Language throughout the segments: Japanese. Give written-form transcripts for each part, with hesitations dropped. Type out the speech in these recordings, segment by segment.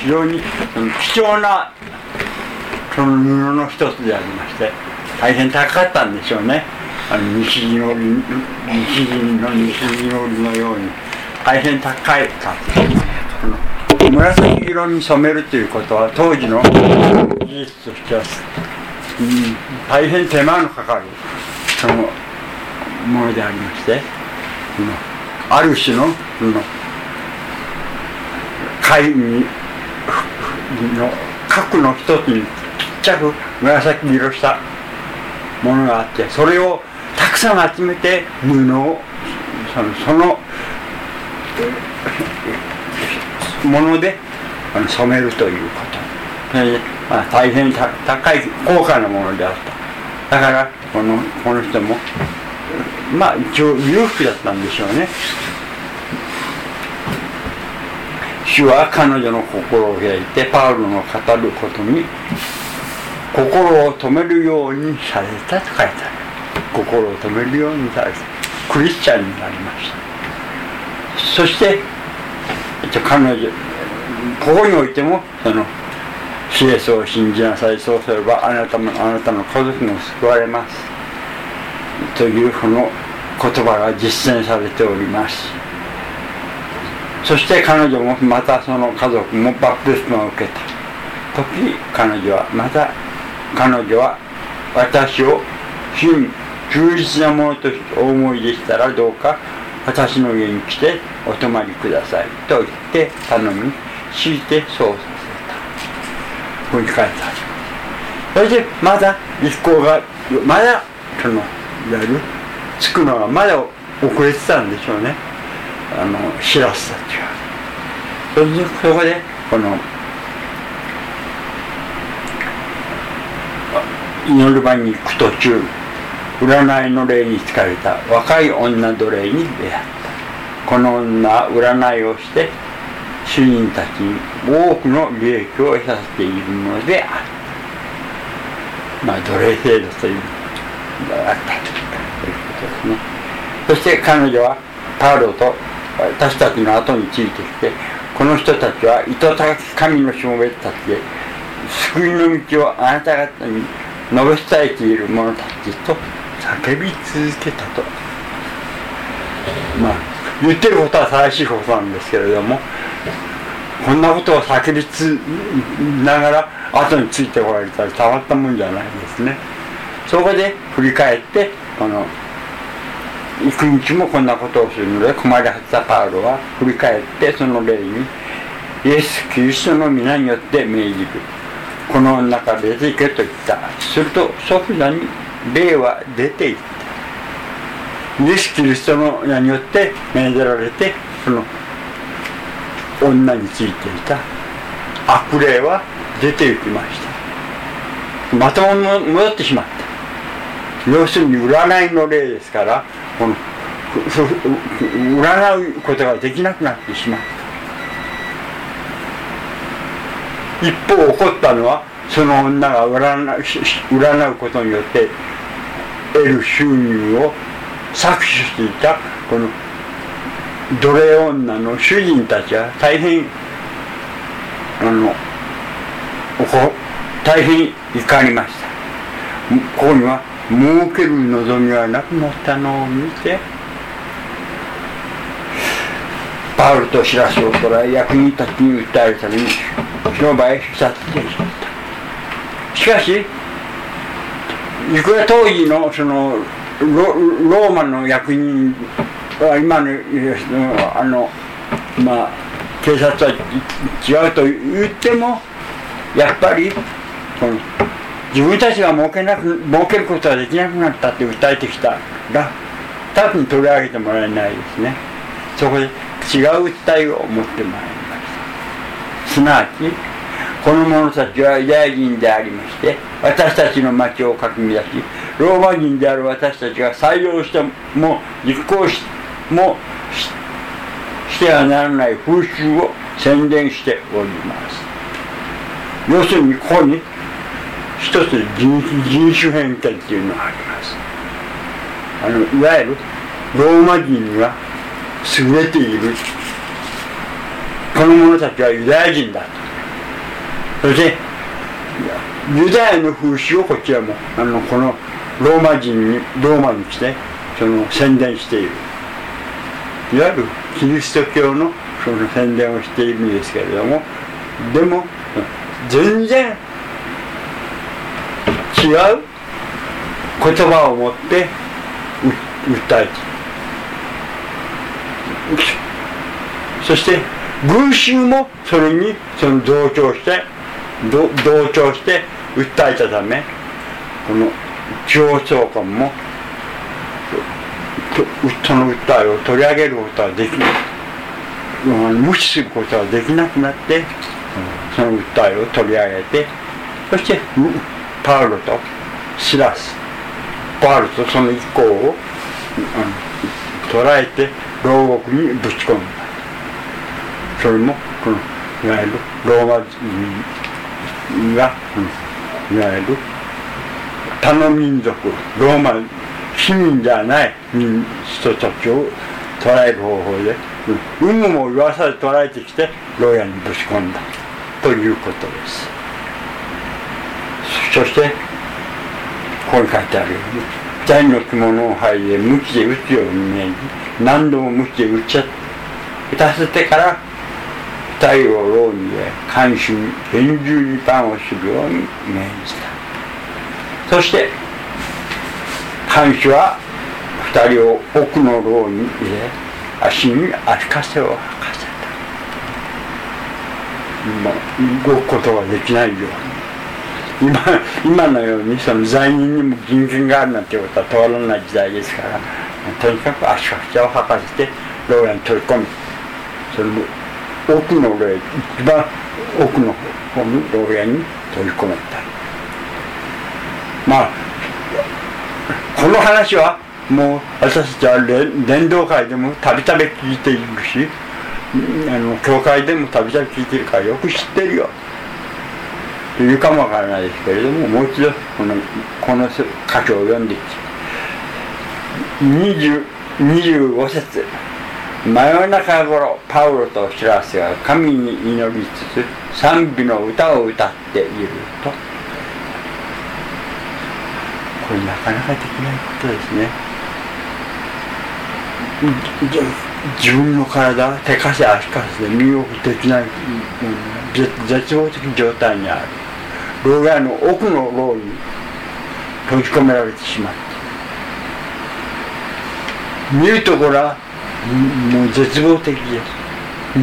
非常に貴重なその布の一つでありまして、大変高かったんでしょうね。西陣織のように大変高いか。紫色に染めるということは当時の技術としては、大変手間のかかるそのものでありまして、ある種の貝の核の一つにちっちゃく紫色したものがあって、それをたくさん集めて布をそのもので染めるということ、大変高い高価なものであった。だからこの人も一応裕福だったんでしょうね。主は彼女の心を開いてパウロの語ることに心を止めるようにされたと書いてある。心を止めるようにされたクリスチャンになりました。そして彼女ここにおいてもイエスを信じなさい、そうすればあなたの家族も救われますというこの言葉が実践されております。そして彼女もまたその家族もバプテスマを受けた時、彼女は私を主に忠実なものとお思いでしたらどうか私の家に来てお泊まりくださいと言って頼み、強いてそうさせた。ここに書いてある。それでまだ一行がまだいわゆる着くのがまだ遅れてたんでしょうね、シラスたちは。そこでこの祈る場に行く途中、占いの霊に疲れた若い女奴隷に出会った。この女は占いをして主人たちに多くの利益を得させているのである。奴隷制度というのがあったということですね。そして彼女はパウロと私たちの後についてきて、この人たちは糸高き神のしもべたちで救いの道をあなた方に述べ伝えている者たちと叫び続けたと。言ってることは正しいことなんですけれども、こんなことを叫びながら後についてこられたらたまったもんじゃないですね。そこで振り返って幾日もこんなことをするので困り果てたパウロは振り返ってその霊にイエス・キリストの皆によって命じる。この女から出て行けと言った。すると即座に霊は出て行った。イエス・キリストの名によって命ぜられて、その女についていた悪霊は出て行きました。また戻ってしまった。要するに占いの霊ですから、占うことができなくなってしまった。一方起こったのは、その女が占うことによって得る収入を搾取していたこの奴隷女の主人たちは大変怒りました。ここには儲ける望みはなくなったのを見て、パウロとシラスを捕らえ役人たちに訴えるために広場へ視察していった。しかしいくら当時のそのローマの役人は今の警察は違うと言っても、やっぱり自分たちが儲けることができなくなったって訴えてきたら多分取り上げてもらえないですね。そこで違う訴えを持ってまいりました。すなわちこの者たちはユダヤ人でありまして、私たちの町をかき乱し、ローマ人である私たちが採用しても実行してはならない風習を宣伝しております。要するにここに一つ人種偏見っていうのがあります。いわゆるローマ人が優れているこの者たちはユダヤ人だとそしてユダヤの風習をこちらもこのローマに来てその宣伝している、いわゆるキリスト教のその宣伝をしているんですけれども、でも全然違う言葉を持って訴えている。そして群衆もそれに同調して訴えたため、この上層官もその訴えを取り上げることはできない、無視することはできなくなって、その訴えを取り上げて、そしてパウロとシラス、パウロとその一行を捕らえて牢獄にぶち込んだ。それもこのいわゆるローマ人が、いわゆる他の民族、ローマ市民ではない人たちを捕らえる方法で、有無も言わさず捕らえてきて牢屋にぶち込んだということです。そしてここに書いてあるように、第二の着物を剥いで無知で撃つように命じ、何度も無知で撃たせてから二人を牢に入れ、看守に厳重にパンをするように命じた。そして看守は二人を奥の牢に入れ、足に足かせを履かせた。動くことができないように、今のようにその罪人にも人権があるなんてことは通らない時代ですから、とにかく足かせを履かせて牢屋に取り込み、それも奥の牢屋、一番奥の方の牢屋に取り込めた。この話はもう私たちは伝道会でもたびたび聞いているし、教会でもたびたび聞いているからよく知ってるよというかもわからないですけれども、もう一度この箇所を読んでいき25節。真夜中頃パウロとシラスが神に祈りつつ賛美の歌を歌っていると。これなかなかできないことですね。自分の体手かせ足かせで身動きできない、絶望的状態にある。牢屋の奥の牢に閉じ込められてしまって、見るところはもう絶望的です。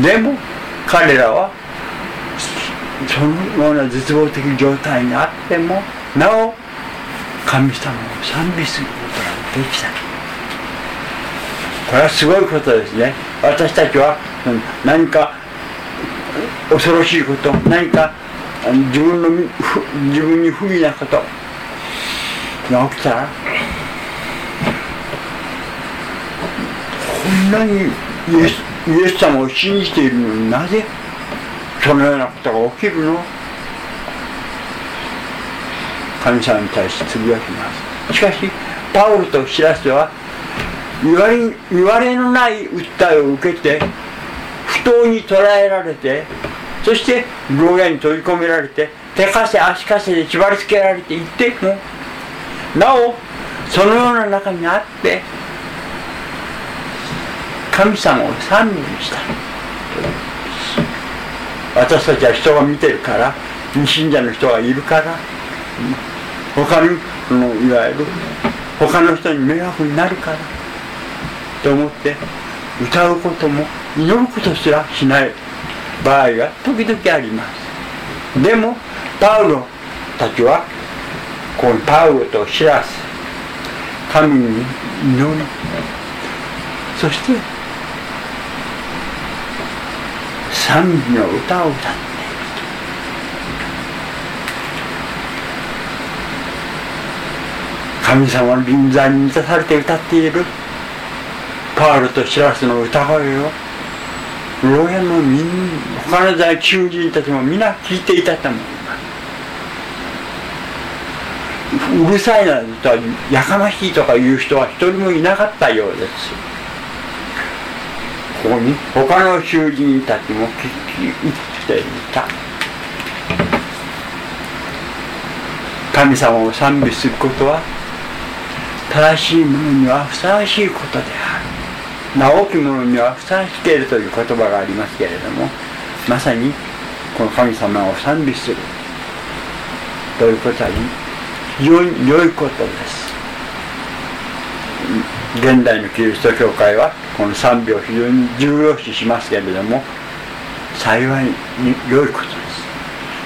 でも彼らはそのような絶望的状態にあってもなお神様を賛美することができた。これはすごいことですね。私たちは何か恐ろしいこと、何か自分に不利なことが起きたら、こんなにイエス様を信じているのになぜそのようなことが起きるの？神様に対してつぶやきます。しかしパウロとシラスは言われのない訴えを受けて不当に捕らえられて、そして牢屋に閉じ込められて手かせ足かせで縛り付けられていてもなおそのような中にあって神様を賛美した。私たちは人が見てるから、信者の人がいるから、他にいわゆる他の人に迷惑になるからと思って歌うことも祈ることすらしない場合が時々あります。でもパウロたちはこのパウロとシラス、神に祈り、そして賛美の歌を歌っている。神様の臨在に満たされて歌っているパウロとシラスの歌声を牢屋の他の在囚人たちも皆聞いていたと思います。うるさいなとやかましいとかいう人は一人もいなかったようです。ここに他の囚人たちも聞き入っていた。 神様を賛美することは正しいものにはふさわしいことである。直きものにはふさわしけれという言葉がありますけれども、まさにこの神様を賛美するということは非常に良いことです。現代のキリスト教会はこの賛美を非常に重要視しますけれども、幸いに良いことです。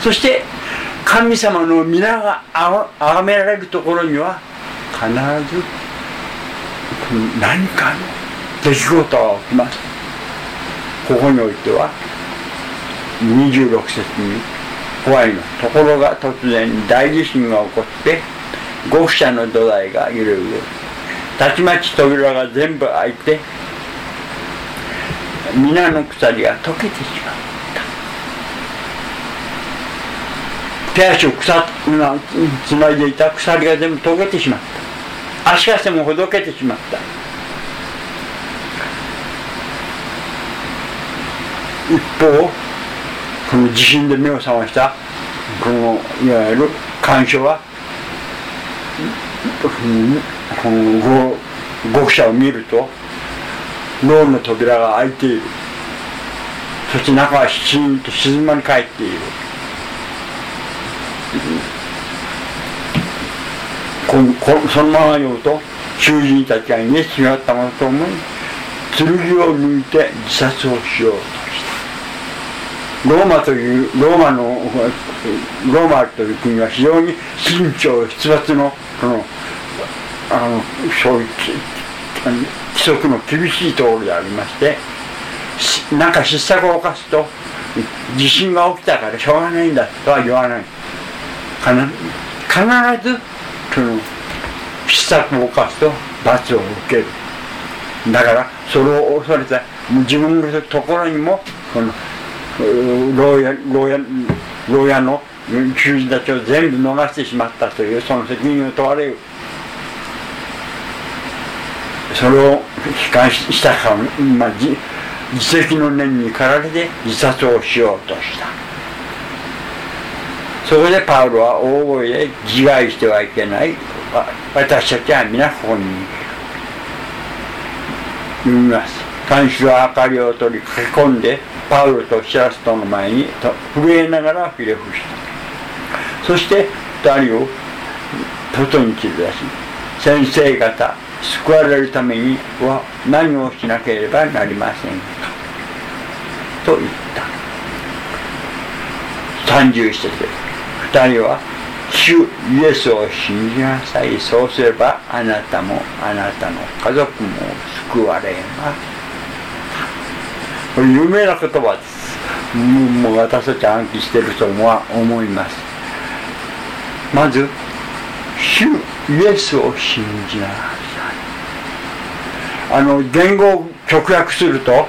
そして神様の皆が崇められるところには必ず何かの出来事が起きます。ここにおいては26節に怖いのところが突然大地震が起こって5房の土台が揺れる。たちまち扉が全部開いて皆の鎖が溶けてしまった。手足をつないでいた鎖が全部溶けてしまった。足かせもほどけてしまった。一方この地震で目を覚ましたこのいわゆる干渉はこの5房を見ると牢の扉が開いている。そして中はシーンと静まり返っている。そのまま読むと囚人たちがイエスにあったものと思い剣を抜いて自殺をしようとした。ローマという国は非常に慎重筆伐のそういう規則の厳しいところでありまして、なんか失策を犯すと地震が起きたからしょうがないんだとは言わない。必ずその失策を犯すと罰を受ける。だからそれを恐れて自分のところにもこの牢屋の囚人たちを全部逃してしまったというその責任を問われる。それを悲観したか、自責の念に駆られて自殺をしようとした。そこでパウロは大声で自害してはいけない。私たちは皆ここに読みます。看守は明かりを取り駆け込んでパウロとシラスとの前に震えながらひれ伏した。そして2人を外に連れ出し、先生方救われるためには何をしなければなりませんかと言った。31節で2人は主イエスを信じなさい。そうすればあなたもあなたの家族も救われます。これ有名な言葉です。もう私たち暗記していると思います。まず主イエスを信じなさい。言語を直訳すると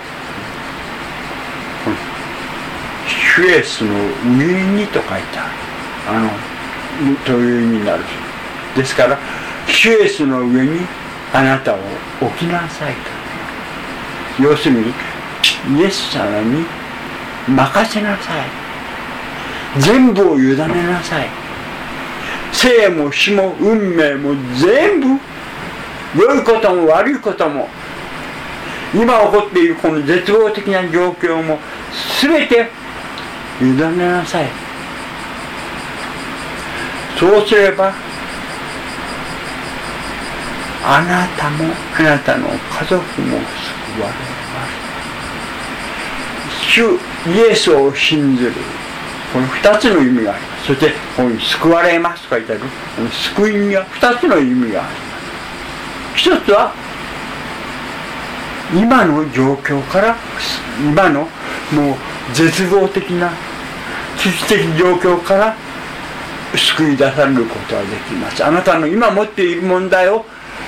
主イエスの上にと書いてあるという意味になる。ですから主イエスの上にあなたを置きなさいと。要するにイエス様に任せなさい。全部を委ねなさい。生も死も運命も全部、良いことも悪いことも今起こっているこの絶望的な状況も全て委ねなさい。そうすればあなたもあなたの家族も救われます。主イエスを信ずる、この2つの意味があります。そしてここに救われますと書いてあるこの救いには2つの意味があります。一つは今の状況から今のもう絶望的な危機的状況から救い出されることができます。あなたの今持っている問題を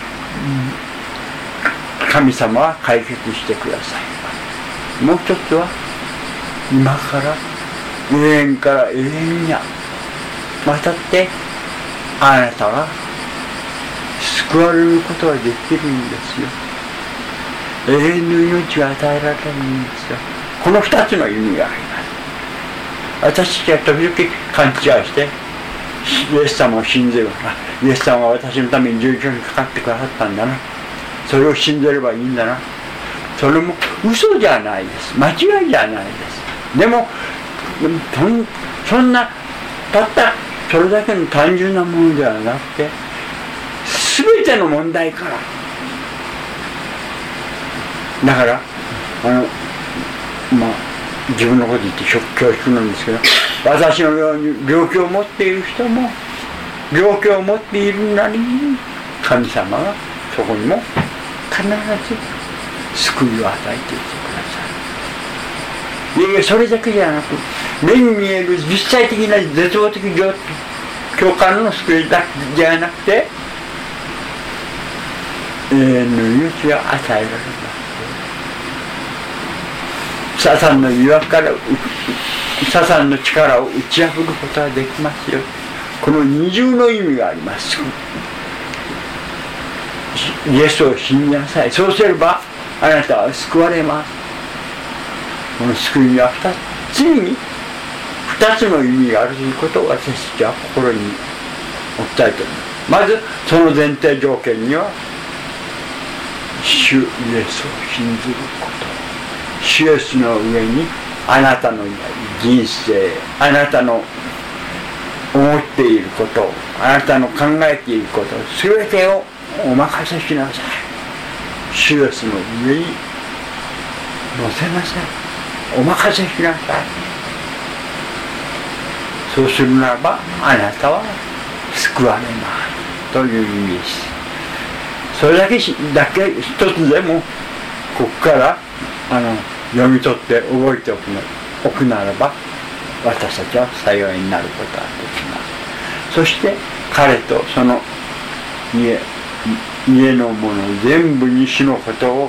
神様は解決してください。もう一つは今から永遠から永遠にわたってあなたが救われることができるんですよ。永遠の命が与えられるんですよ。この2つの意味があります。私たちは時々勘違いしてイエス様を信じる。イエス様が私のために十字架にかかってくださったんだな、それを信じればいいんだな。それも嘘じゃないです、間違いじゃないです。でもそんなたったそれだけの単純なものではなくて、全ての問題から、だから自分のこと言って恐縮なんですけど、私のように病気を持っている人も病気を持っているなりに神様がそこにも必ず救いを与えていてください。それだけじゃなく、目に見える実際的な絶望的共感の救いだけじゃなくて、永遠の命が与えられます。サタンの誘惑から、サタンの力を打ち破ることができますよ。この二重の意味があります。イエスを信じなさい。そうすればあなたは救われます。この救いには2つの意味があるということを私たちは心に置きたいと思います。まずその前提条件には、主イエスを信じること。主イエスの上にあなたの人生、あなたの思っていること、あなたの考えていること、全てをお任せしなさい。主イエスの上に乗せなさい。お任せしなさい。そうするならばあなたは救われますという意味です。それだけ一つでもここから読み取って覚えておくならば、私たちは幸いになることができます。そして彼とその家の者全部に主のことを語った。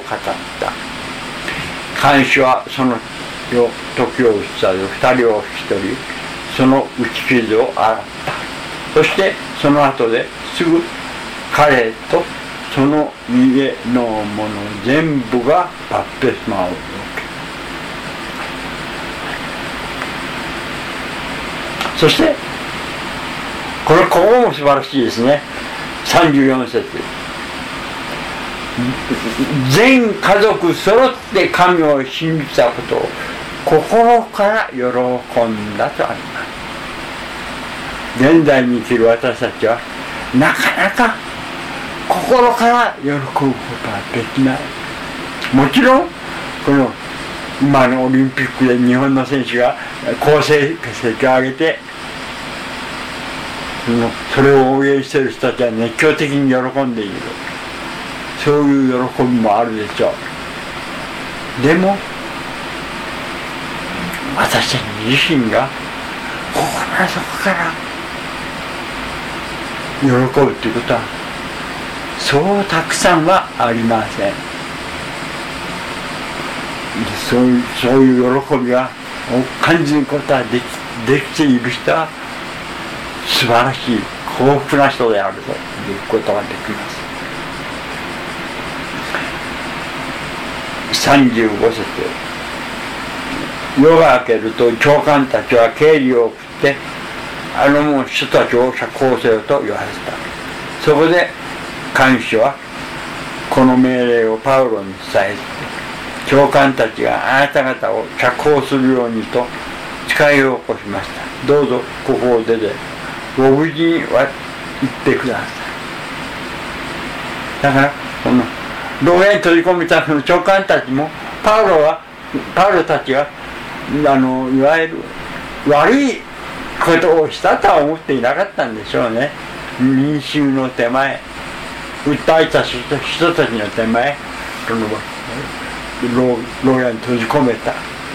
看守はその時を移さず2人を引き取り、その打ち傷を洗った。そしてその後ですぐ彼とその家の者全部がバプテスマを受け、そしてここも素晴らしいですね。34節、全家族揃って神を信じたことを心から喜んだとあります。現代に生きる私たちはなかなか心から喜ぶことはできない。もちろんこの今のオリンピックで日本の選手が好成績を上げて、それを応援している人たちは熱狂的に喜んでいる。そういう喜びもあるでしょう。でも私たち自身が心の底から喜ぶということはそうたくさんはありません。そういう喜びを感じることができている人は素晴らしい幸福な人であるということができます。35節、夜が明けると長官たちは経理を送って人たちを釈放せよと言われた。そこで看守はこの命令をパウロに伝えて、長官たちがあなた方を釈放するようにと誓いを起こしました。どうぞここを出てご無事には行ってください。だからこの牢屋に閉じ込めたその長官たちもパウロたちがいわゆる悪いことをしたとは思っていなかったんでしょうね。民衆の手前、訴えた人たちの手前、牢屋に閉じ込めた。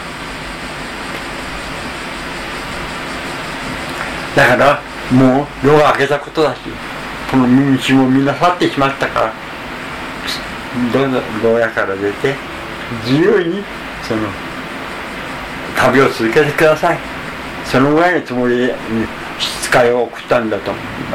だからもう夜が明けたことだし、この民衆もみんな去ってしまったから、どうぞ牢屋から出て自由にその旅を続けてください。そのぐらいのつもりで使いを送ったんだと思います。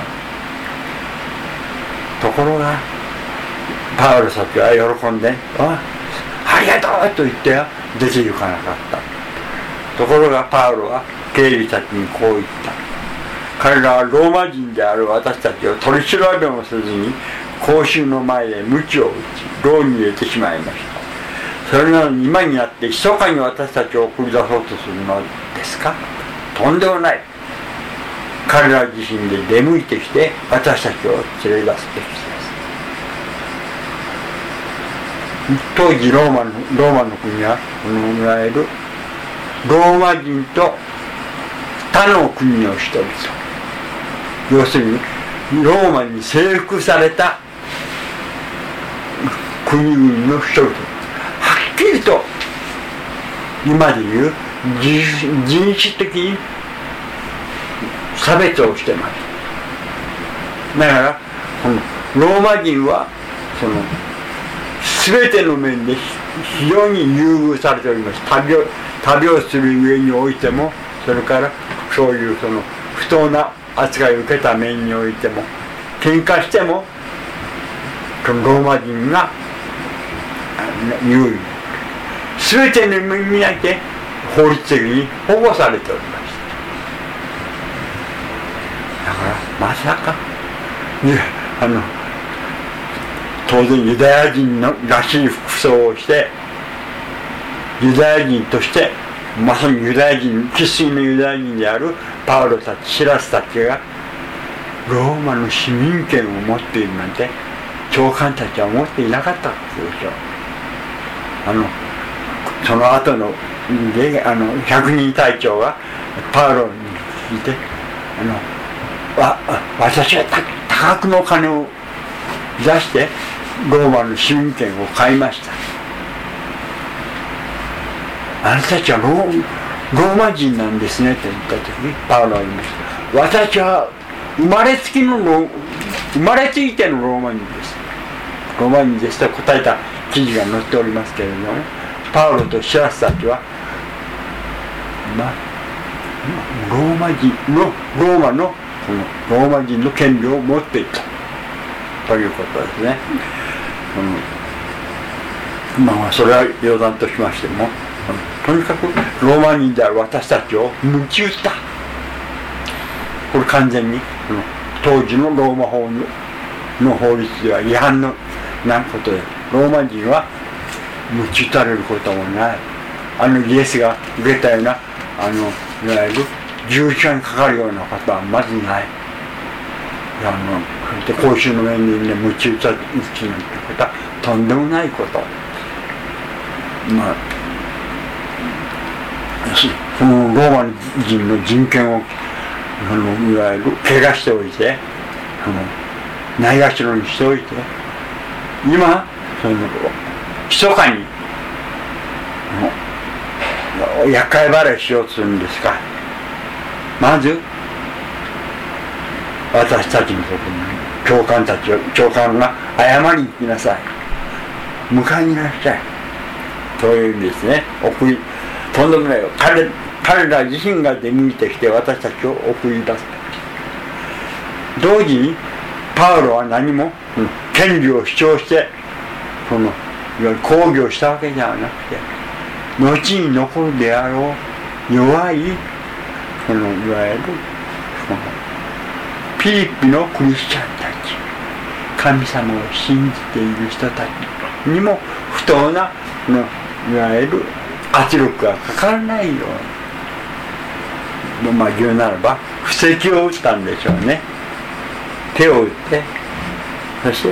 ところがパウロたちは喜んで「ありがとう!」と言って出て行かなかった。ところがパウロは経理たちにこう言った。 彼らはローマ人である私たちを取り調べもせずに公衆の前で鞭を打ち牢に入れてしまいました。それなのに今になって密かに私たちを送り出そうとするのですか。とんでもない。彼ら自身で出向いてきて私たちを連れ出すべきです。当時ローマの国はこのいわゆるローマ人と他の国の人々、要するにローマに征服された国々の人々、はっきりと今でいう人種的に差別をしてます。だからこのローマ人はその全ての面で非常に優遇されております。旅をする上においても、それからそういうその不当な扱いを受けた面においても、喧嘩してもこのローマ人が優位、全ての面において法律的に保護されております。だからまさか当然ユダヤ人のらしい服装をしてユダヤ人としてまさにユダヤ人、生粋のユダヤ人であるパウロたち、シラスたちがローマの市民権を持っているなんて長官たちは思っていなかったことでしょう。その後の百人隊長がパウロに聞いて私は多額の金を出してローマの市民権を買いました。あなたたちはローマ人なんですねって言った時にパウロは言いました。私は生まれついてのローマ人です。ローマ人ですと答えた記事が載っておりますけれども、パウロとシラスたちはローマ人の権利を持っていたということですね。それは余談としましても、とにかくローマ人である私たちを鞭打った。これ完全に当時のローマ法の法律では違反のなことで、ローマ人は鞭打たれることもない。イエスが受けたようないわゆる十字架にかかるようなことはまずない。公衆の面に鞭打つなんてことはとんでもないこと。このローマ人の人権をいわゆる汚しておいてないがしろにしておいて、今密かに厄介払いしようとするんですか。まず私たちのところに長官が謝りに来なさい、迎えにいらっしゃいというんですね。とんでもないよ。彼ら自身が出向いてきて私たちを送り出す。同時にパウロは何も権利を主張していわゆる抗議をしたわけではなくて、後に残るであろう弱いいわゆるピリピのクリスチャンたち、神様を信じている人たちにも不当ないわゆる圧力がかからないように、言うならば布石を打ったんでしょうね。手を打って、そして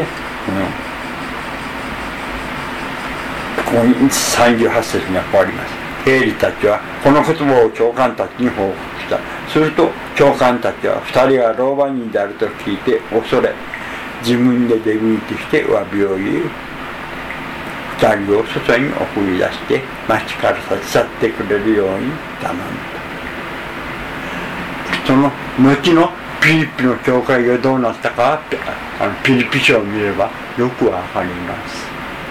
ここに38節にはこうあります。兵理たちはこの言葉を長官たちに報告した。すると長官たちは2人がローマ人であると聞いて恐れ、自分で出向いてきて詫びを言う。2人を外に送り出して町から立ち去ってくれるように頼んだ。その後のピリピの教会がどうなったかってピリピ書を見ればよくわかります。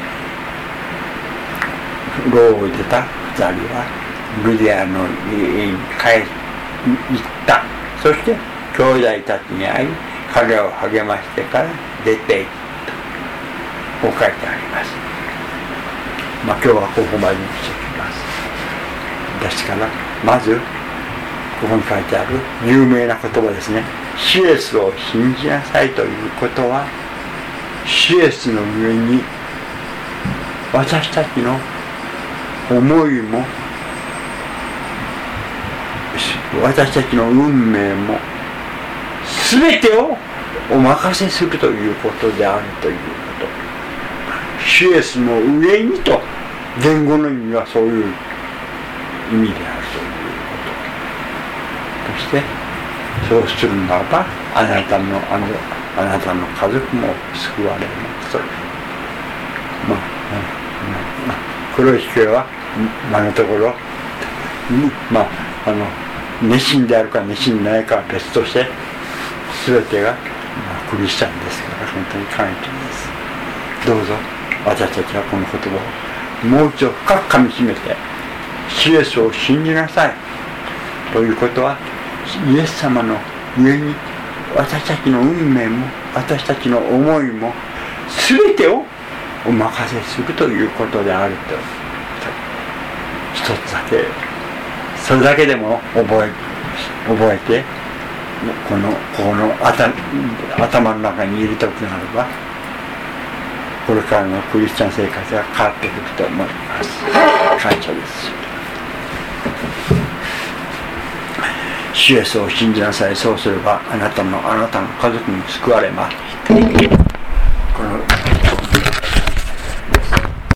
牢を出た2人はルディアの家に帰行った。そして兄弟たちに会い彼らを励ましてから出て行った。こう書いてあります。今日はここまでにしておきます。ですからまずここに書いてある有名な言葉ですね。主イエスを信じなさいということは、主イエスの上に私たちの思いも私たちの運命も全てをお任せするということであるということ。主イエスの上にと言語の意味はそういう意味であるということ。そしてそうするならばあなたの家族も救われますという。黒い光は今のところ熱心であるか熱心でないかは別として全てがクリスチャンですから本当に感謝です。どうぞ私たちはこの言葉をもう一度深くかみしめて、主イエスを信じなさいということは、イエス様の上に私たちの運命も私たちの思いも全てをお任せするということであると、一つだけそれだけでも覚えてこの頭の中に入れておくならば、これからのクリスチャン生活が変わってくると思います。感謝です。主イエスを信じなさい。そうすればあなたの家族に救われます。